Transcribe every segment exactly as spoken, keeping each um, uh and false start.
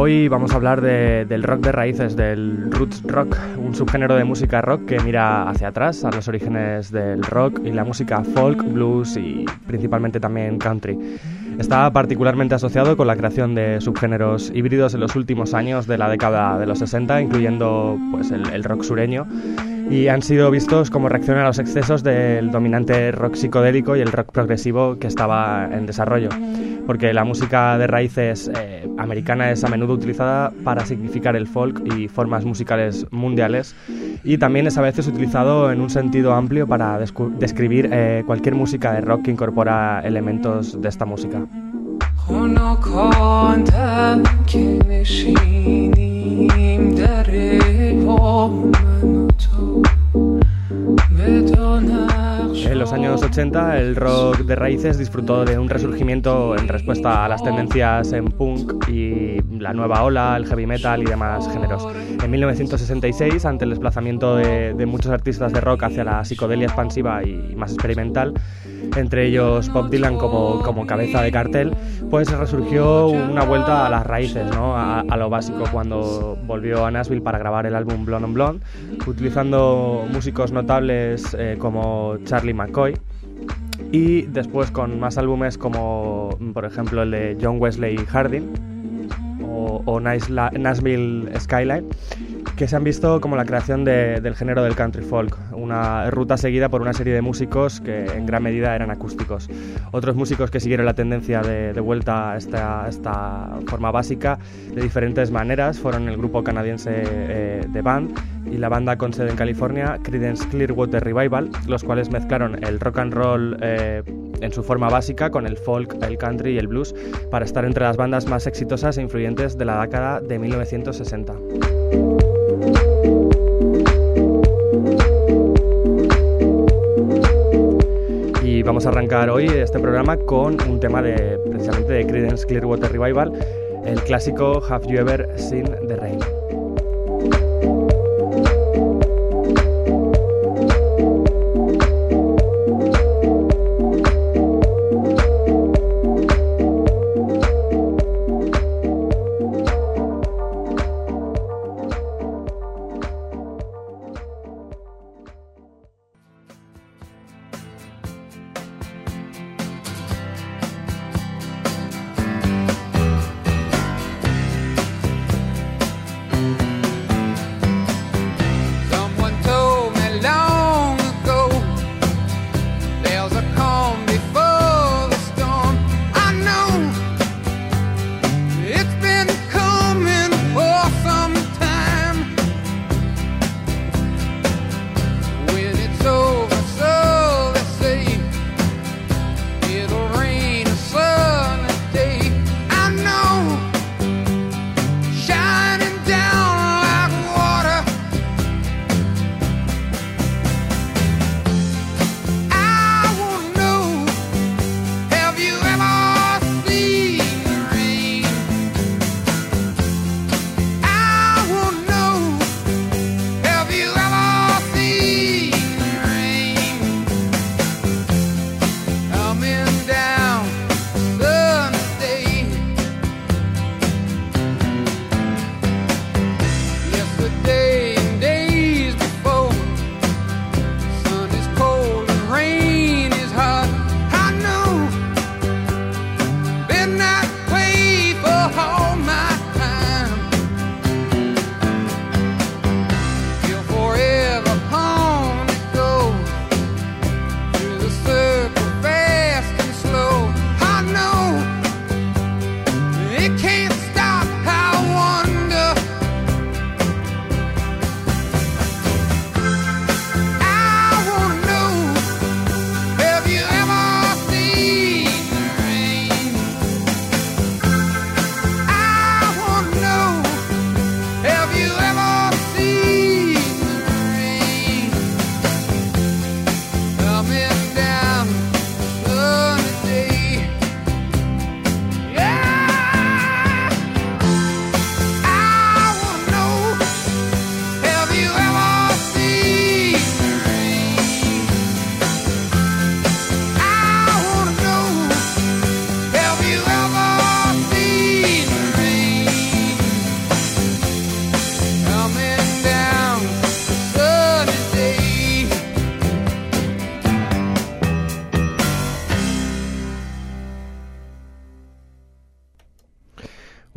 Hoy vamos a hablar de, del rock de raíces, del roots rock, un subgénero de música rock que mira hacia atrás, a los orígenes del rock y la música folk, blues y principalmente también country. Está particularmente asociado con la creación de subgéneros híbridos en los últimos años de la década de los sesenta, incluyendo pues, el, el rock sureño, y han sido vistos como reacción a los excesos del dominante rock psicodélico y el rock progresivo que estaba en desarrollo, porque la música de raíces eh, americana es a menudo utilizada para significar el folk y formas musicales mundiales, y también es a veces utilizado en un sentido amplio para descu- describir eh, cualquier música de rock que incorpora elementos de esta música. En los años ochenta, el rock de raíces disfrutó de un resurgimiento en respuesta a las tendencias en punk y la nueva ola, el heavy metal y demás géneros. En mil novecientos sesenta y seis, ante el desplazamiento de, de muchos artistas de rock hacia la psicodelia expansiva y más experimental, entre ellos Bob Dylan como, como cabeza de cartel, pues resurgió una vuelta a las raíces, ¿no? a, a lo básico, cuando volvió a Nashville para grabar el álbum Blonde on Blonde, utilizando músicos notables eh, como Charlie McCoy, y después con más álbumes como, por ejemplo, el de John Wesley Harding o, o Nashville Skyline, que se han visto como la creación de, del género del country folk, una ruta seguida por una serie de músicos que en gran medida eran acústicos. Otros músicos que siguieron la tendencia de, de vuelta a esta, a esta forma básica de diferentes maneras fueron el grupo canadiense eh, The Band y la banda con sede en California, Creedence Clearwater Revival, los cuales mezclaron el rock and roll eh, en su forma básica con el folk, el country y el blues para estar entre las bandas más exitosas e influyentes de la década de mil novecientos sesenta. Y vamos a arrancar hoy este programa con un tema de, precisamente de Creedence Clearwater Revival, el clásico Have You Ever Seen the Rain?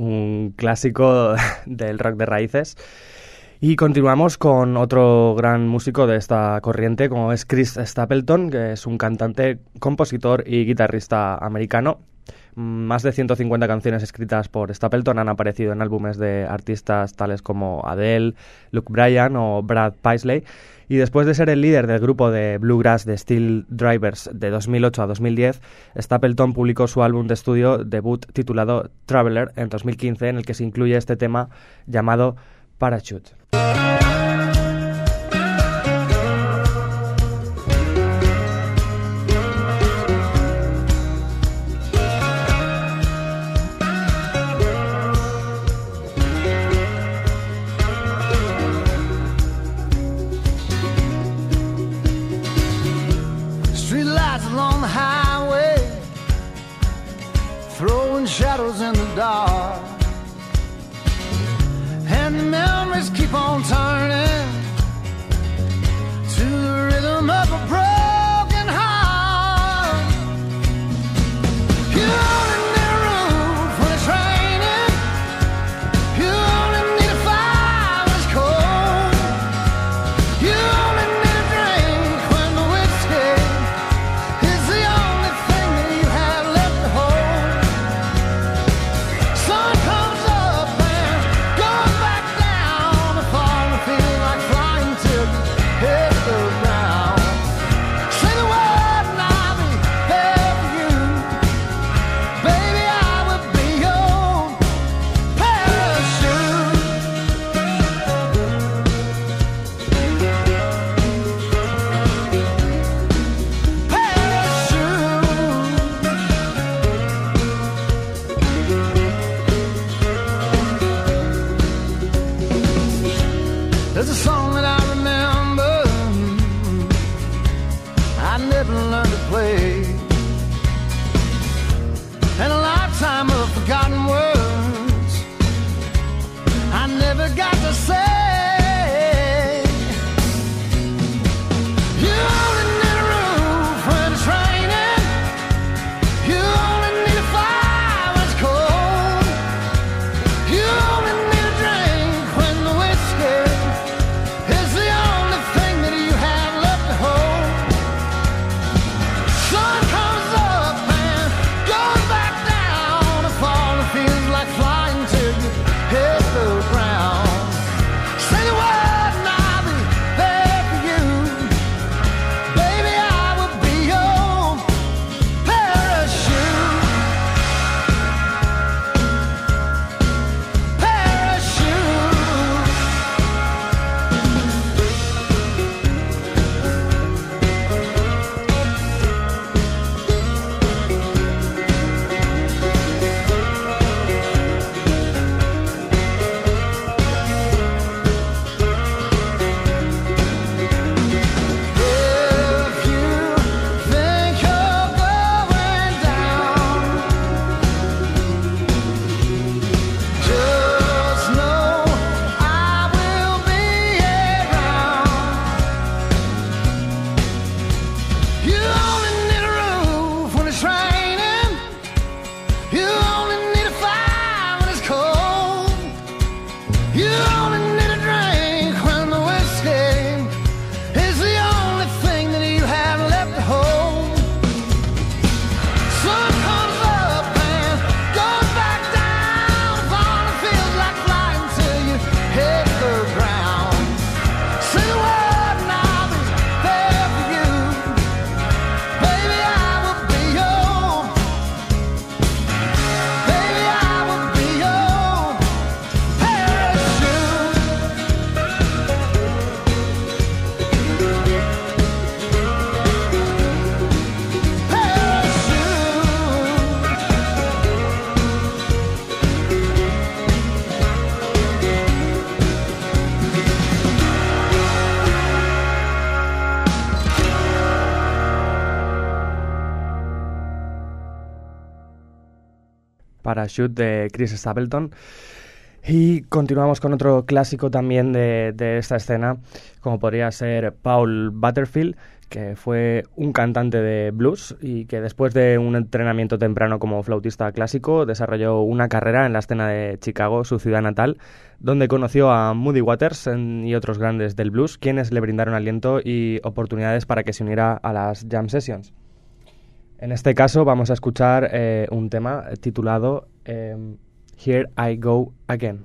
un clásico del rock de raíces. Y continuamos con otro gran músico de esta corriente, como es Chris Stapleton, que es un cantante, compositor y guitarrista americano. Más de ciento cincuenta canciones escritas por Stapleton han aparecido en álbumes de artistas tales como Adele, Luke Bryan o Brad Paisley. Y después de ser el líder del grupo de bluegrass de Steel Drivers de dos mil ocho a dos mil diez, Stapleton publicó su álbum de estudio debut titulado Traveler en dos mil quince, en el que se incluye este tema llamado Parachute. Shadows in the dark, and the memories keep on turning to the rhythm of a broken heart. You only need a roof when it's raining. You only need a fire when it's cold. You only need a drink when the whiskey is the only thing that you have left to hold. Sun comes up and goes back down. The fall feels like flying till you hit the ground. Say the word and I'll be there for you. Baby, I will be your parachute. There's a song that I remember I never learned to play, and a lifetime of forgotten words I never got to say. You only need a roof when it's raining. You only need a fire when it's cold. You only need a drink when the whiskey is the only thing that you have left to hold. Sun comes up and goes back down. The fall feels like flying till you hit the ground. Say the word and I'll be there for you. Baby, I will be your parachute. Parachute. If you think you're going down, just know I will be around. You only need a roof when it's raining. You only need a fire when it's cold. You only need a drink when the whiskey is the only thing that you have left to hold. Sun comes up and goes back down. The fall feels like flying till you hit the ground. Say the word and I'll be there for you. Baby, I will be your. Baby, I will be your parachute. Parachute de Chris Stapleton. Y continuamos con otro clásico también de, de esta escena, como podría ser Paul Butterfield, que fue un cantante de blues y que después de un entrenamiento temprano como flautista clásico desarrolló una carrera en la escena de Chicago, su ciudad natal, donde conoció a Muddy Waters y otros grandes del blues, quienes le brindaron aliento y oportunidades para que se uniera a las jam sessions. En este caso vamos a escuchar eh, un tema titulado eh, Here I Go Again.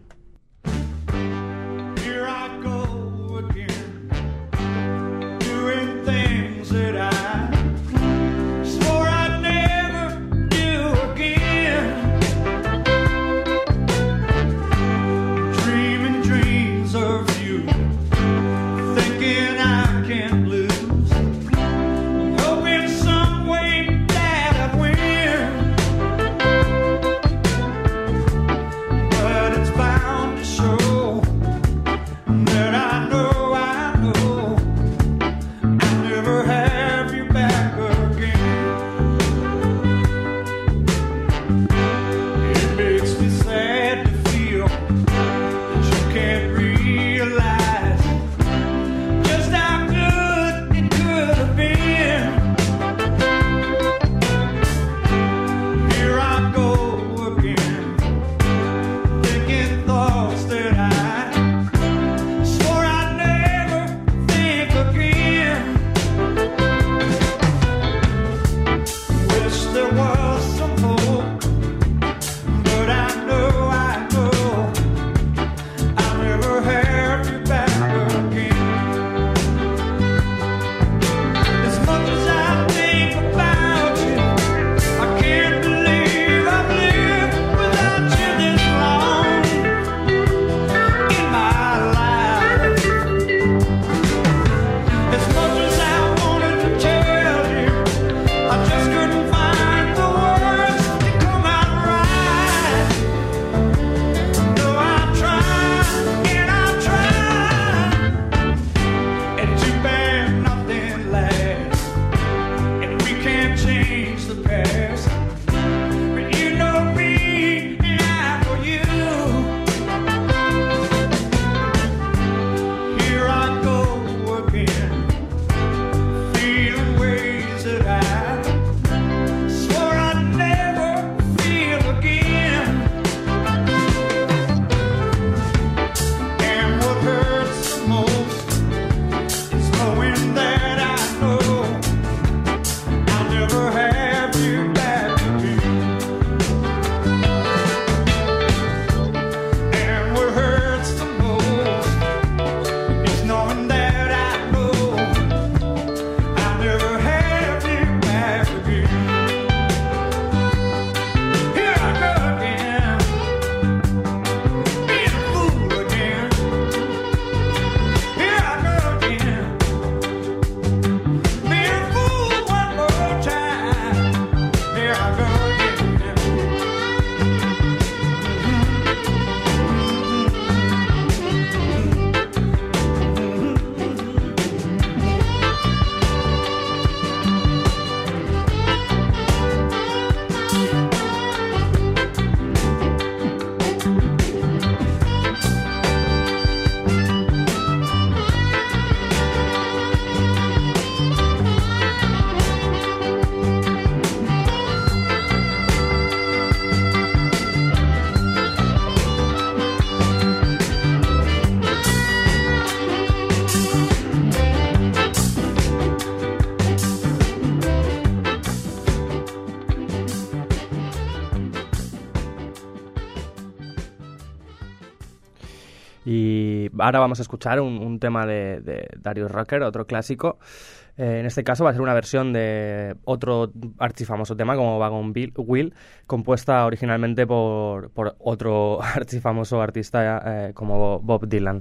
Y ahora vamos a escuchar un, un tema de, de Darius Rucker, otro clásico. Eh, en este caso va a ser una versión de otro archifamoso tema como Wagon Wheel, compuesta originalmente por, por otro archifamoso artista eh, como Bob Dylan.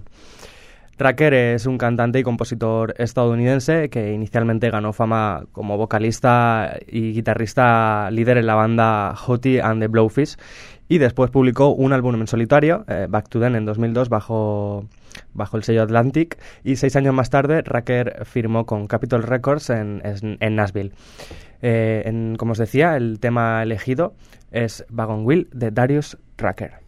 Rucker es un cantante y compositor estadounidense que inicialmente ganó fama como vocalista y guitarrista líder en la banda Hootie and the Blowfish, y después publicó un álbum en solitario, eh, Back to Then, en dos mil dos, bajo, bajo el sello Atlantic, y seis años más tarde Rucker firmó con Capitol Records en, en, en Nashville. Eh, en, como os decía, el tema elegido es Wagon Wheel de Darius Rucker.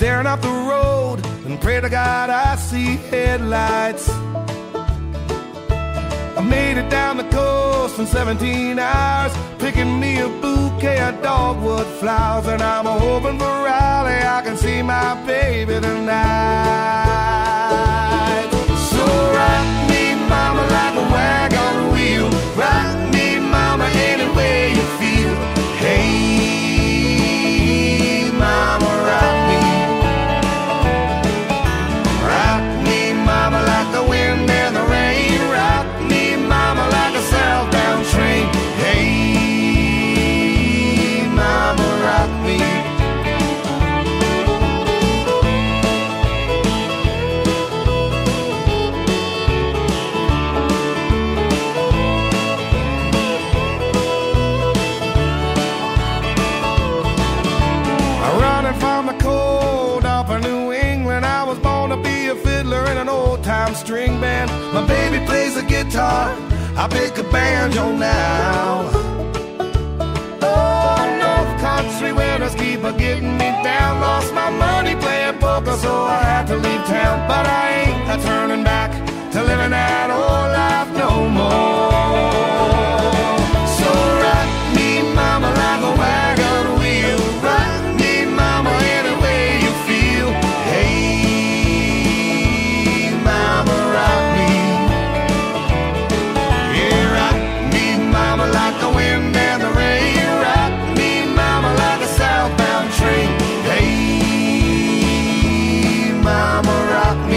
staring up the road and pray to God I see headlights. I made it down the coast in seventeen hours, picking me a bouquet of dogwood flowers, and I'm hoping for Raleigh I can see my baby tonight. So rock me, mama, like a wagon wheel. Rock me, mama, any way you feel. Hey, mama, rock me. Rock me, mama, like the wind and the rain. Rock me, mama, like a southbound train. Hey, mama, rock me. From the cold off of New England, I was born to be a fiddler in an old-time string band. My baby plays the guitar, I pick a banjo now. Oh, North Country winters keep a getting me down. Lost my money playing poker, so I had to leave town. But I ain't a turning back to living that old life no more. So rock me, mama, like a wagon wheel. Rock mama, any way you feel. Hey, mama, rock me. Yeah, rock me, mama, like the wind and the rain. Rock me, mama, like a southbound train. Hey, mama, rock me.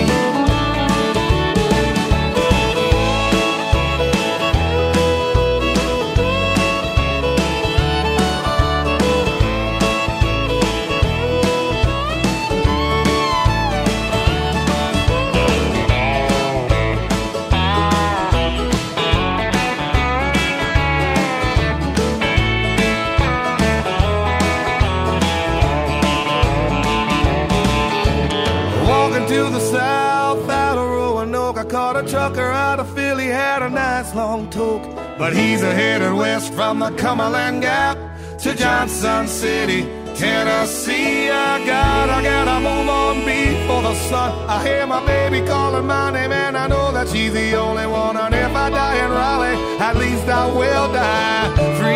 To the south out of Roanoke, I caught a trucker out of Philly, had a nice long toke. But he's a headed west from the Cumberland Gap to Johnson City, Tennessee. I got, I gotta move on before the sun. I hear my baby calling my name, and I know that she's the only one. And if I die in Raleigh, at least I will die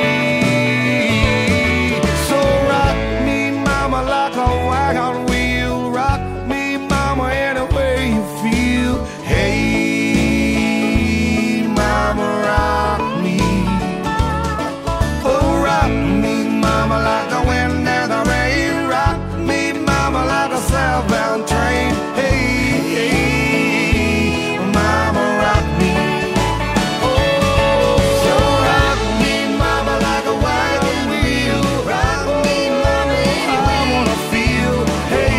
free. So rock me, mama, like a wagon wheel. Rock me, mama, any way you feel. Hey, mama, rock me. Oh, rock me, mama, like the wind and the rain. Rock me, mama, like a southbound train. Hey, hey, mama, rock me. Oh, so rock me, mama, like a wagon wheel. Rock me, mama, I wanna feel. Hey,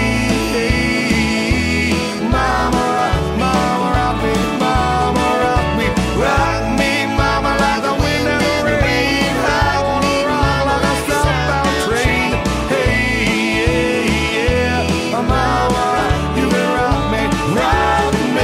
mama, mama, rock me, mama, rock me, rock me, mama, like the wind and the rain. I wanna rock like a southbound train. Hey, yeah, yeah, mama, you can rock me, rock me.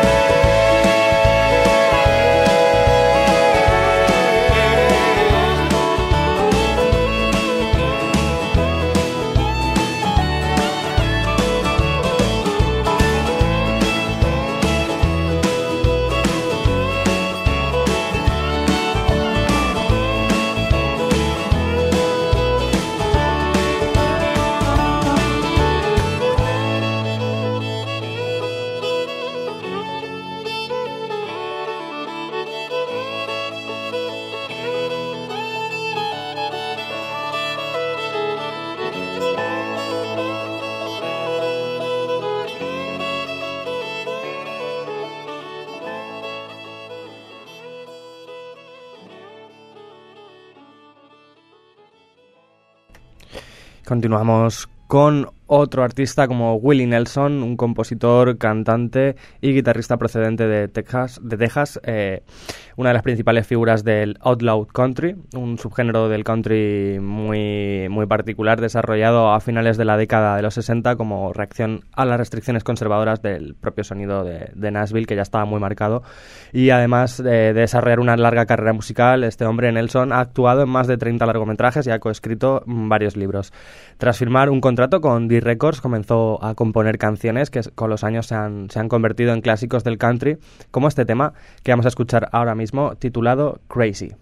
Continuamos con otro artista como Willie Nelson, un compositor, cantante y guitarrista procedente de Texas, de Texas eh, una de las principales figuras del outlaw country, un subgénero del country muy, muy particular, desarrollado a finales de la década de los sesenta como reacción a las restricciones conservadoras del propio sonido de, de Nashville, que ya estaba muy marcado. Y además de, de desarrollar una larga carrera musical, este hombre, Nelson, ha actuado en más de treinta largometrajes y ha coescrito varios libros. Tras firmar un contrato con The Country Records comenzó a componer canciones que con los años se han, se han convertido en clásicos del country, como este tema que vamos a escuchar ahora mismo, titulado Crazy.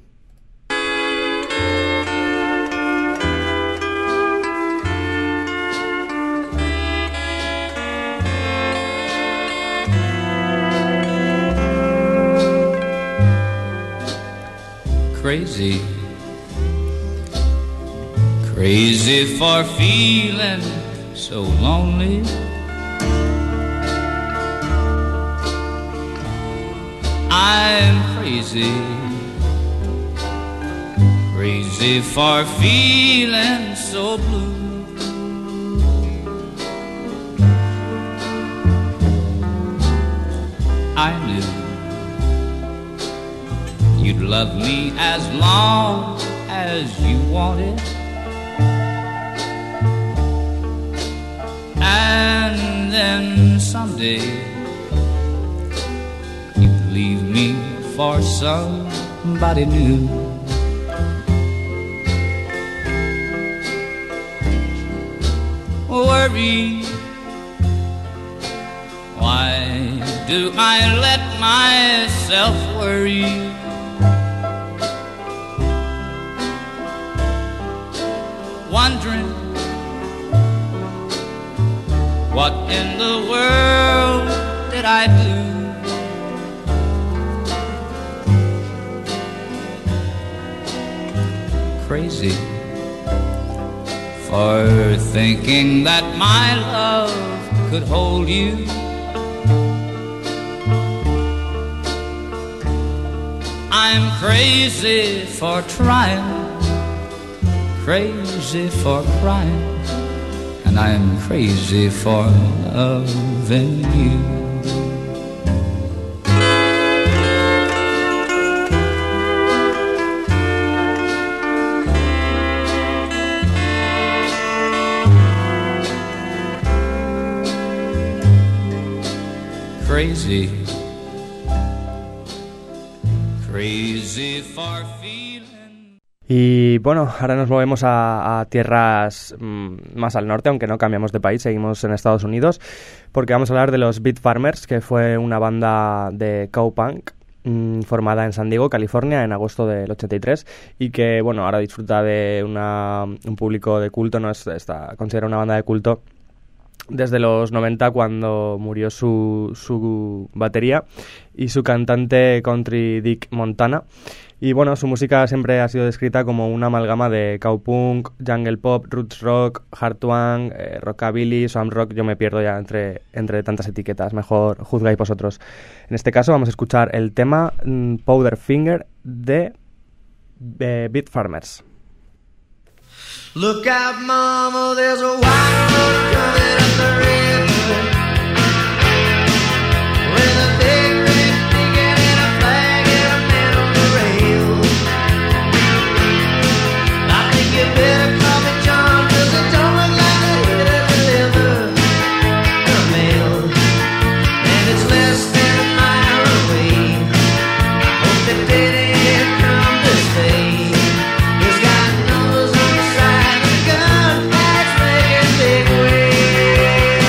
Crazy, crazy for feeling so lonely. I'm crazy, crazy for feeling so blue. I knew you'd love me as long as you wanted, and then someday you'd leave me for somebody new. Worry, why do I let myself worry? Wondering what in the world did I do? Crazy for thinking that my love could hold you. I'm crazy for trying, crazy for crying, and I'm crazy for loving you. Crazy, crazy for feeling. Y bueno, ahora nos movemos a, a tierras mmm, más al norte, aunque no cambiamos de país, seguimos en Estados Unidos, porque vamos a hablar de los Beat Farmers, que fue una banda de cowpunk mmm, formada en San Diego, California, en agosto del ochenta y tres, y que bueno, ahora disfruta de una, un público de culto, no es, está considerada una banda de culto desde los noventa, cuando murió su, su batería y su cantante country Dick Montana. Y bueno, su música siempre ha sido descrita como una amalgama de cowpunk, jungle pop, roots rock, hard twang, eh, rockabilly, swamp rock. Yo me pierdo ya entre, entre tantas etiquetas, mejor juzgáis vosotros. En este caso vamos a escuchar el tema mm, Powder Finger de eh, Beat Farmers. Look out, mama, there's a white boat coming up the river with a big red ticket and a flag and a man on the rail. I think you better call me John, 'cause it don't look like a hit to deliver a mail, and it's less than a mile away. I hope that Daddy ain't come to stay. He's got numbers on the side, gun packs making big waves.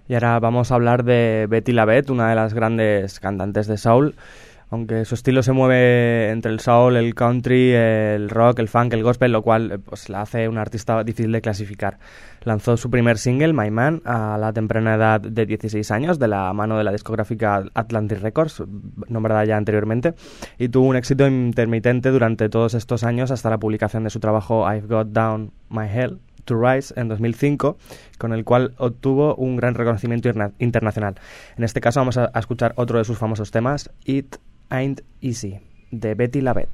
Y ahora vamos a hablar de Betty LaBette, una de las grandes cantantes de soul. Aunque su estilo se mueve entre el soul, el country, el rock, el funk, el gospel, lo cual pues la hace una artista difícil de clasificar. Lanzó su primer single, My Man, a la temprana edad de dieciséis años, de la mano de la discográfica Atlantic Records, nombrada ya anteriormente, y tuvo un éxito intermitente durante todos estos años hasta la publicación de su trabajo I've Got Down My Hell to Rise en dos mil cinco, con el cual obtuvo un gran reconocimiento interna- internacional. En este caso vamos a, a escuchar otro de sus famosos temas, It Ain't Easy, de Betty LaBette.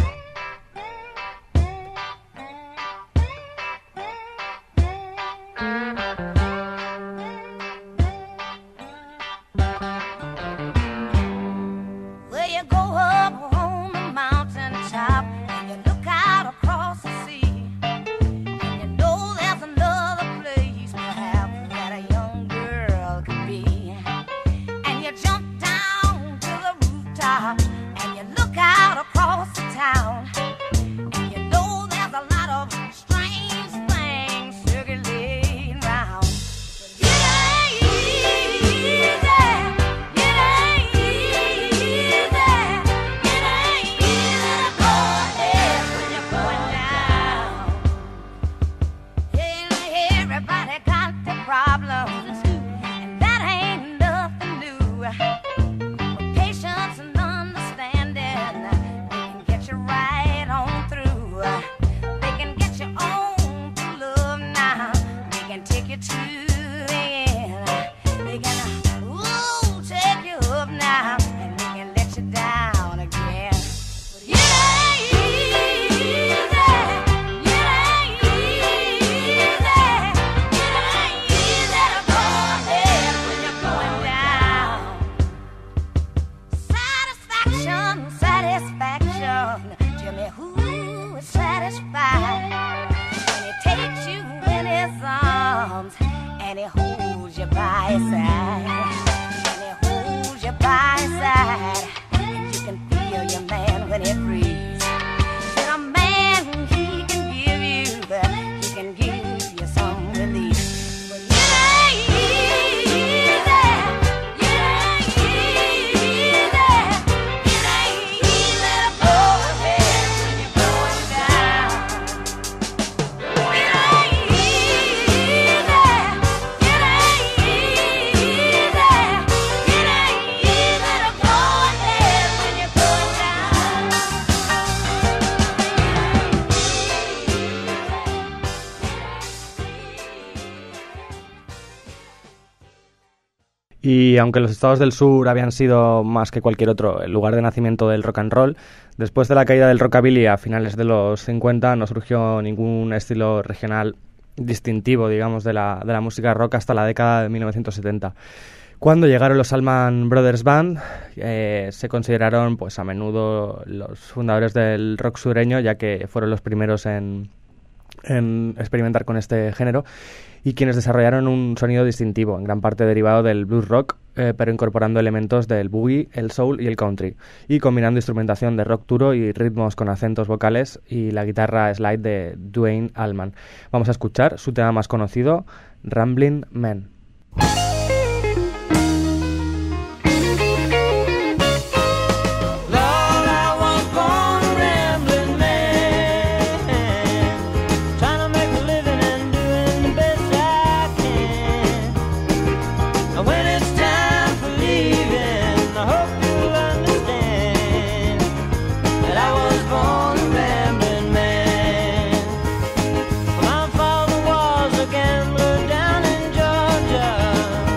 Y aunque los estados del sur habían sido más que cualquier otro el lugar de nacimiento del rock and roll, después de la caída del rockabilly a finales de los cincuenta no surgió ningún estilo regional distintivo, digamos, de la, de la música rock hasta la década de mil novecientos setenta. Cuando llegaron los Allman Brothers Band, eh, se consideraron pues a menudo los fundadores del rock sureño, ya que fueron los primeros en, en experimentar con este género, y quienes desarrollaron un sonido distintivo, en gran parte derivado del blues rock, eh, pero incorporando elementos del boogie, el soul y el country, y combinando instrumentación de rock duro y ritmos con acentos vocales y la guitarra slide de Duane Allman. Vamos a escuchar su tema más conocido, Ramblin' Man. My father was a gambler down in Georgia.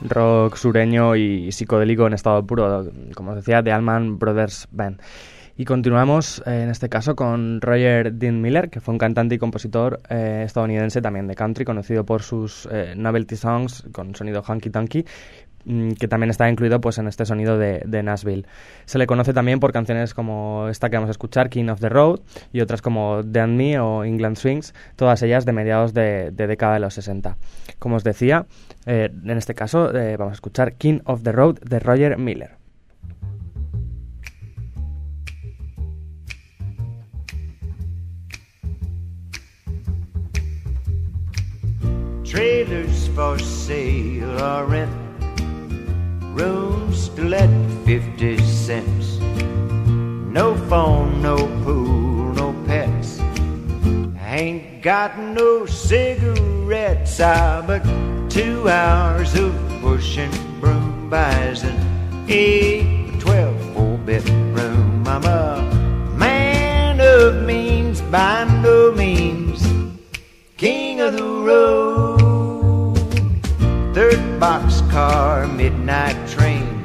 rock sureño y psicodélico en estado puro, como os decía, The Allman Brothers Band. Y continuamos, eh, en este caso, con Roger Dean Miller, que fue un cantante y compositor eh, estadounidense también de country, conocido por sus eh, novelty songs con sonido honky-tonky, que también está incluido pues en este sonido de, de Nashville. Se le conoce también por canciones como esta que vamos a escuchar, King of the Road, y otras como Dan Me o England Swings, todas ellas de mediados de, de década de los sesenta. Como os decía, eh, en este caso eh, vamos a escuchar King of the Road de Roger Miller. Trailers for sale or rent, rooms to let fifty cents. No phone, no pool, no pets. I ain't got no cigarettes. I but two hours of pushing broom buys an eight, twelve, four-bedroom. I'm a man of means by no means, king of the road. Third boxcar, midnight train,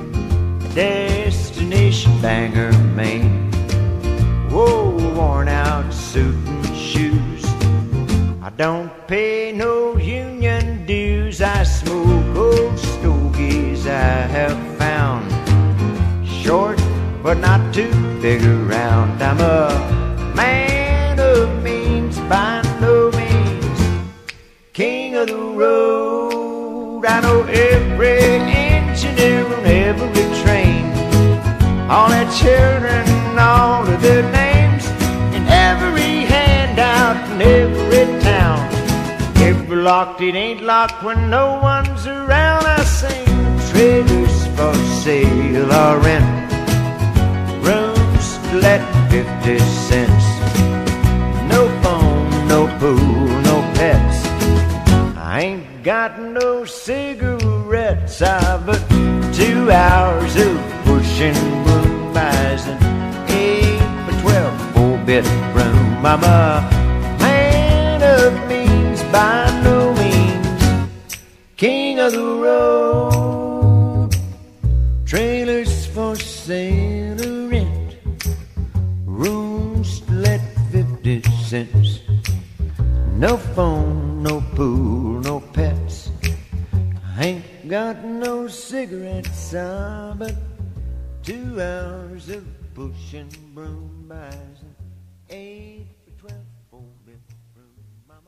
destination Bangor, Maine. Whoa, worn out suit and shoes. I don't pay no union dues. I smoke old stogies I have found, short but not too big around. I'm a man of means by no means, king of the road. I know every engineer on every train, all their children, all of their names, and every handout in every town. If we're locked, it ain't locked when no one's around. I sing trailers for sale or rent, rooms to let fifty cents. No phone, no pool, no pets. I ain't got no cigarettes. I but two hours of pushing broom buys an eight by twelve four-bedroom. I'm a man of means by no means, king of the road. Trailers for sale or rent, rooms to let fifty cents. No phone, no pool, no pets. I ain't got no cigarettes. Ah, but two hours of pushing broom buys an eight for twelve four-bedroom. Mama.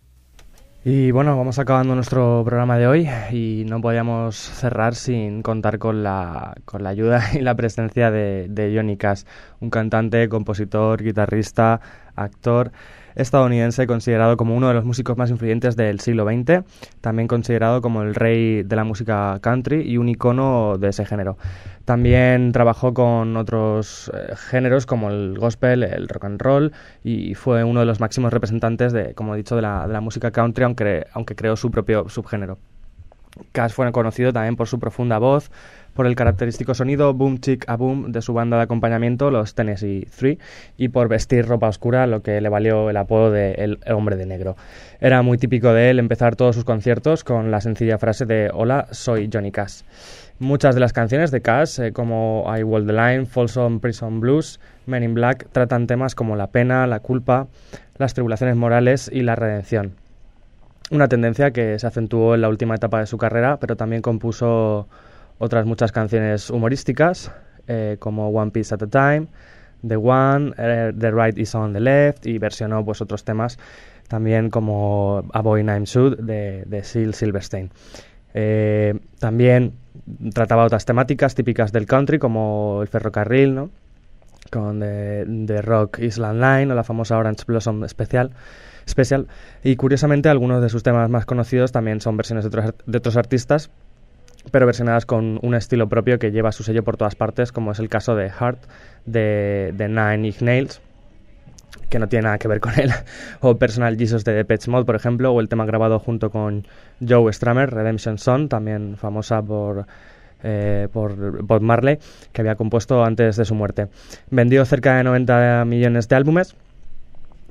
Y bueno, vamos acabando nuestro programa de hoy y no podíamos cerrar sin contar con la, con la ayuda y la presencia de, de Johnny Cash, un cantante, compositor, guitarrista, actor estadounidense considerado como uno de los músicos más influyentes del siglo veinte, también considerado como el rey de la música country y un icono de ese género. También trabajó con otros eh, géneros como el gospel, el rock and roll, y fue uno de los máximos representantes de, como he dicho, de la, de la música country, aunque, aunque creó su propio subgénero. Cash fue conocido también por su profunda voz, por el característico sonido boom chick a boom de su banda de acompañamiento, los Tennessee Three, y por vestir ropa oscura, lo que le valió el apodo de el, el hombre de negro. Era muy típico de él empezar todos sus conciertos con la sencilla frase de "Hola, soy Johnny Cash". Muchas de las canciones de Cash, eh, como I Walk the Line, Folsom Prison Blues, Men in Black, tratan temas como la pena, la culpa, las tribulaciones morales y la redención. Una tendencia que se acentuó en la última etapa de su carrera, pero también compuso otras muchas canciones humorísticas, eh, como One Piece at a Time, The One, eh, The Right is on the Left, y versionó pues otros temas también como A Boy Named Sue de, de Seal Silverstein. Eh, también trataba otras temáticas típicas del country, como el ferrocarril, ¿no?, con The, The Rock Island Line o la famosa Orange Blossom Special. Special. Y curiosamente algunos de sus temas más conocidos también son versiones de otros, de otros artistas, pero versionadas con un estilo propio que lleva su sello por todas partes, como es el caso de Heart de, de Nine Inch Nails, que no tiene nada que ver con él, o Personal Jesus de Depeche Mode, por ejemplo, o el tema grabado junto con Joe Strummer, Redemption Song, también famosa por, eh, por Bob Marley, que había compuesto antes de su muerte. Vendió cerca de noventa millones de álbumes,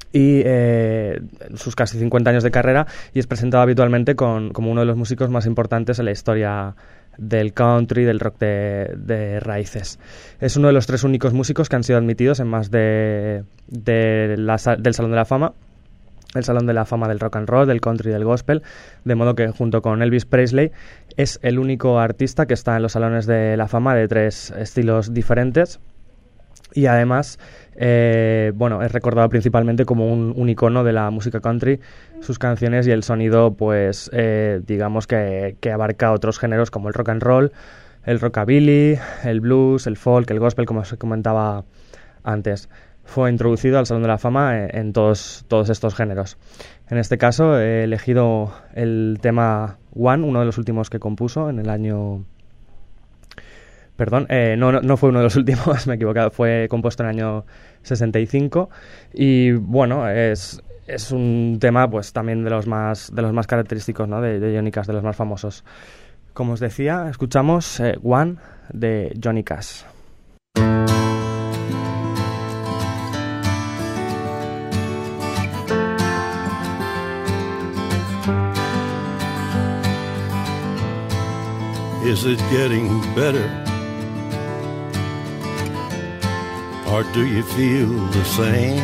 y eh, sus casi cincuenta años de carrera, y es presentado habitualmente con, como uno de los músicos más importantes en la historia del country, del rock de, de raíces. Es uno de los tres únicos músicos que han sido admitidos en más de, de la, del Salón de la Fama, el Salón de la Fama del Rock and Roll, del Country y del Gospel, de modo que junto con Elvis Presley es el único artista que está en los Salones de la Fama de tres estilos diferentes. Y además, eh, bueno, es recordado principalmente como un, un icono de la música country. Sus canciones y el sonido, pues, eh, digamos que, que abarca otros géneros como el rock and roll, el rockabilly, el blues, el folk, el gospel, como se comentaba antes. Fue introducido al Salón de la Fama en, en todos, todos estos géneros. En este caso, he elegido el tema One, uno de los últimos que compuso en el año... Perdón, eh, no, no, no fue uno de los últimos, me he equivocado, fue compuesto en el año sesenta y cinco y bueno, es, es un tema pues también de los más, de los más característicos, ¿no? de, de Johnny Cash, de los más famosos. Como os decía, escuchamos eh, One de Johnny Cash. Is it getting better? Or do you feel the same?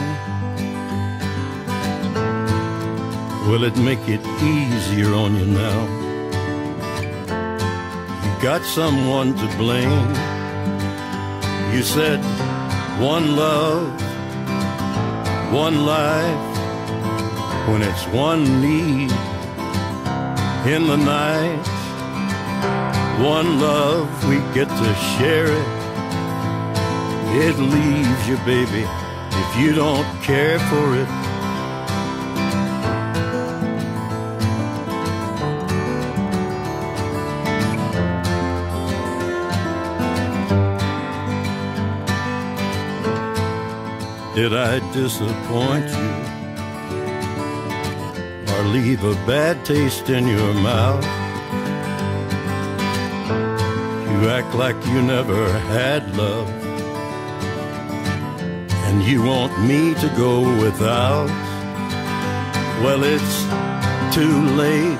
Will it make it easier on you now? You got someone to blame. You said one love, one life, when it's one need in the night. One love, we get to share it. It leaves you, baby, if you don't care for it. Did I disappoint you or leave a bad taste in your mouth? You act like you never had love, and you want me to go without. Well, it's too late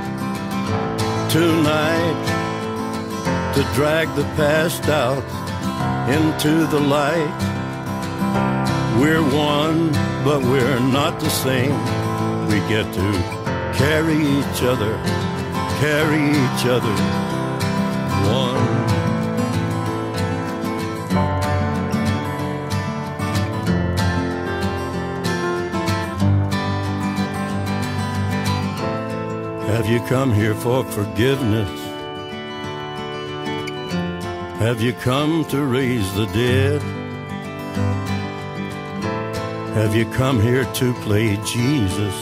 tonight to drag the past out into the light. We're one, but we're not the same. We get to carry each other, carry each other, one. Have you come here for forgiveness? Have you come to raise the dead? Have you come here to play Jesus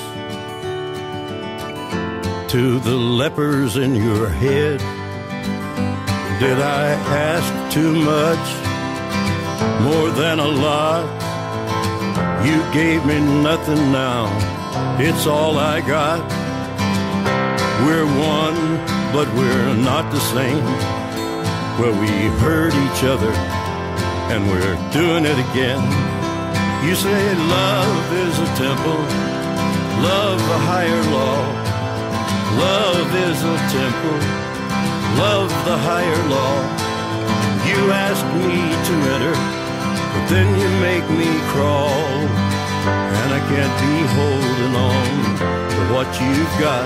to the lepers in your head? Did I ask too much, more than a lot? You gave me nothing now, it's all I got. We're one, but we're not the same. Well, we hurt each other, and we're doing it again. You say love is a temple, love a higher law. Love is a temple, love the higher law. You ask me to enter, but then you make me crawl. And I can't be holding on to what you've got,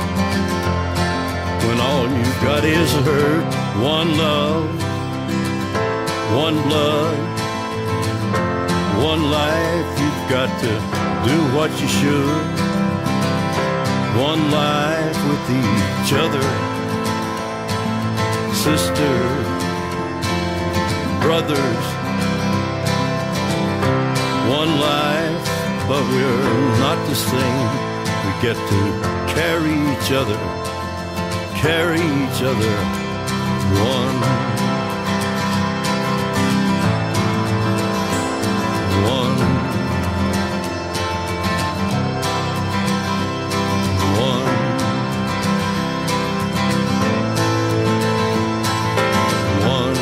when all you've got is hurt. One love, one blood, one life. You've got to do what you should. One life with each other, sisters, brothers. One life, but we're not the same. We get to carry each other, carry each other, one. One. One. One.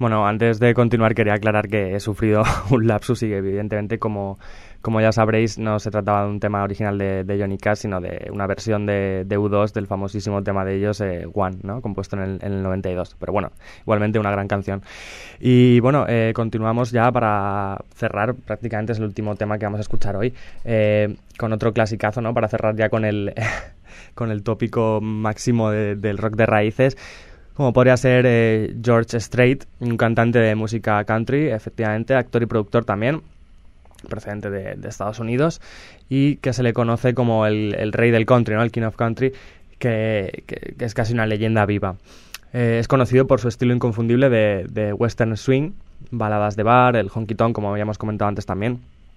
Bueno, antes de continuar quería aclarar que he sufrido un lapsus y que evidentemente, como, como ya sabréis, no se trataba de un tema original de, de Johnny Cash, sino de una versión de, de U dos del famosísimo tema de ellos, eh, One, ¿no? Compuesto en el, en el noventa y dos. Pero bueno, igualmente una gran canción. Y bueno, eh, continuamos ya para cerrar, prácticamente es el último tema que vamos a escuchar hoy, eh, con otro clasicazo, ¿no? Para cerrar ya con el, con el tópico máximo de, del rock de raíces, como podría ser eh, George Strait, un cantante de música country, efectivamente, actor y productor también, procedente de, de Estados Unidos, y que se le conoce como el, el rey del country, ¿no? El King of Country, que, que, que es casi una leyenda viva. Eh, es conocido por su estilo inconfundible de, de western swing, baladas de bar, el honky tonk, como habíamos comentado antes también,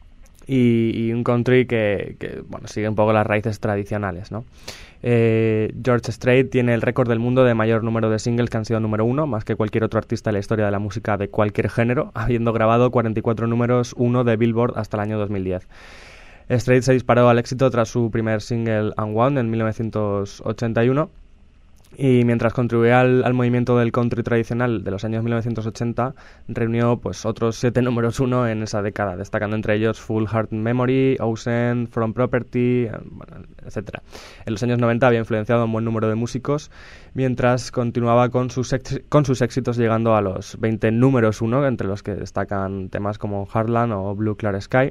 y, y un country que, que bueno, sigue un poco las raíces tradicionales, ¿no? Eh, George Strait tiene el récord del mundo de mayor número de singles que han sido número uno, más que cualquier otro artista en la historia de la música de cualquier género, habiendo grabado cuarenta y cuatro números uno de Billboard hasta el año dos mil diez. Strait se disparó al éxito tras su primer single Unwound en mil novecientos ochenta y uno, y mientras contribuía al, al movimiento del country tradicional de los años mil novecientos ochenta, reunió pues otros siete números uno en esa década, destacando entre ellos Full Heart Memory, Ocean, From Property, bueno, etcétera. En los años noventa había influenciado a un buen número de músicos, mientras continuaba con sus, ex- con sus éxitos, llegando a los veinte números uno, entre los que destacan temas como Heartland o Blue Clear Sky.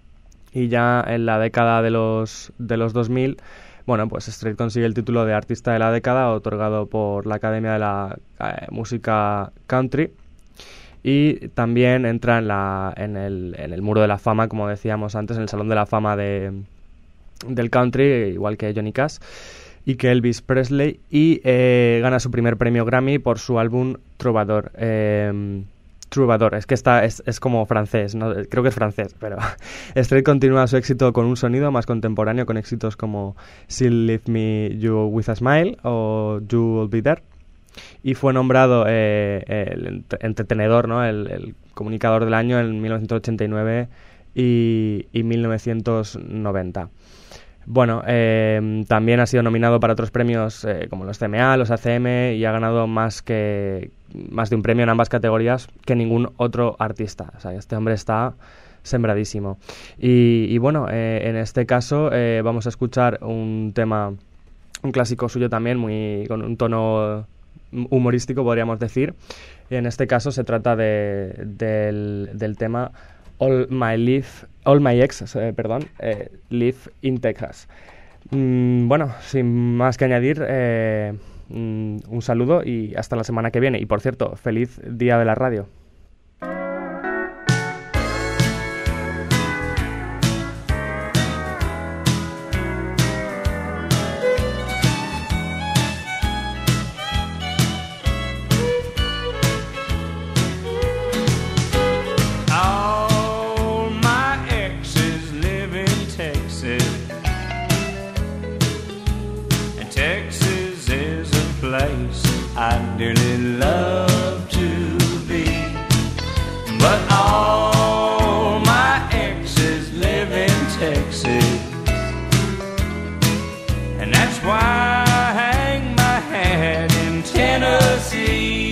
Y ya en la década de los, de los dos mil, bueno, pues Strait consigue el título de Artista de la Década, otorgado por la Academia de la eh, Música Country, y también entra en, la, en, el, en el Muro de la Fama, como decíamos antes, en el Salón de la Fama de, del Country, igual que Johnny Cash y que Elvis Presley, y eh, gana su primer premio Grammy por su álbum Troubadour. Eh, Troubadour, es que está, es, es como francés, ¿no? Creo que es francés, pero Strait continúa su éxito con un sonido más contemporáneo, con éxitos como She'll Leave Me You With a Smile o You Will Be There, y fue nombrado eh, el entretenedor, ¿no? el, el comunicador del año en mil novecientos ochenta y nueve y, y mil novecientos noventa. Bueno, eh, también ha sido nominado para otros premios eh, como los C M A, los A C M, y ha ganado más que más de un premio en ambas categorías que ningún otro artista. O sea, este hombre está sembradísimo. Y, y bueno, eh, en este caso eh, vamos a escuchar un tema, un clásico suyo también, muy con un tono humorístico, podríamos decir. Y en este caso se trata de, del, del tema All My Life, All My Ex, eh, perdón, eh, Live in Texas. Mm, bueno, sin más que añadir, eh, mm, un saludo y hasta la semana que viene. Y por cierto, feliz Día de la Radio. I'd dearly love to be, but all my exes live in Texas, and that's why I hang my hat in Tennessee.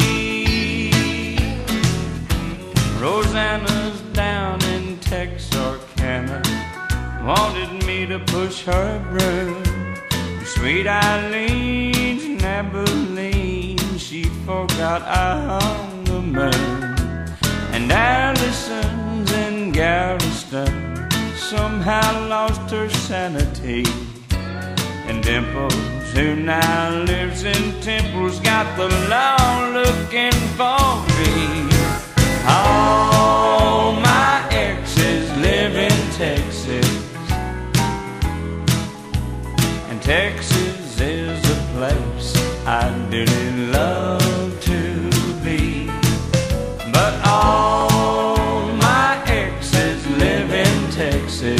Rosanna's down in Texarkana, wanted me to push her broom. Sweet Eileen's in Abilene, she forgot I hung the moon. And Allison's in Galveston, somehow lost her sanity. And Dimples, who now lives in Temple's, got the law looking for me. All my exes live in Texas, and Texas is a place I'd dearly love to be. But all my exes live in Texas,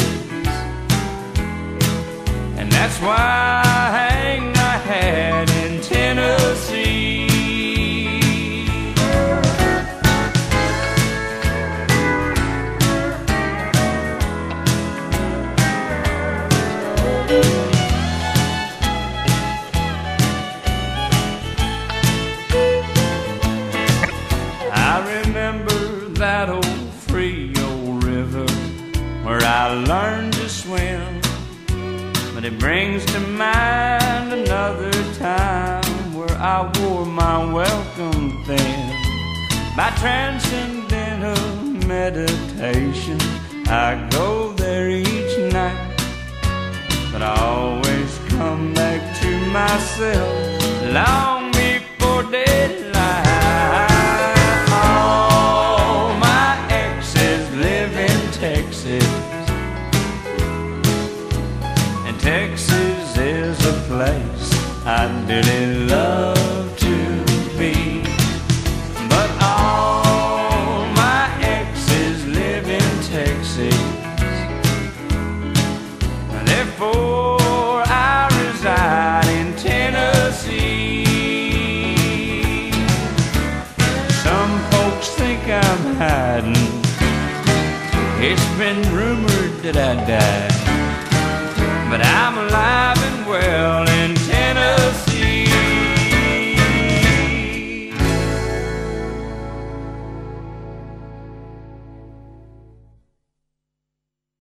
and that's why I hang my hat in Tennessee. I remember that old Frio River where I learned to swim, but it brings to mind another time where I wore my welcome thin. By transcendental meditation, I go there each night, but I always come back to myself long before daylight. All my exes live in Texas, and Texas is a place I dearly love to be. But all my exes live in Texas, therefore I reside in Tennessee. Some folks think I'm hiding, it's been rumored that I died, but I'm alive and well,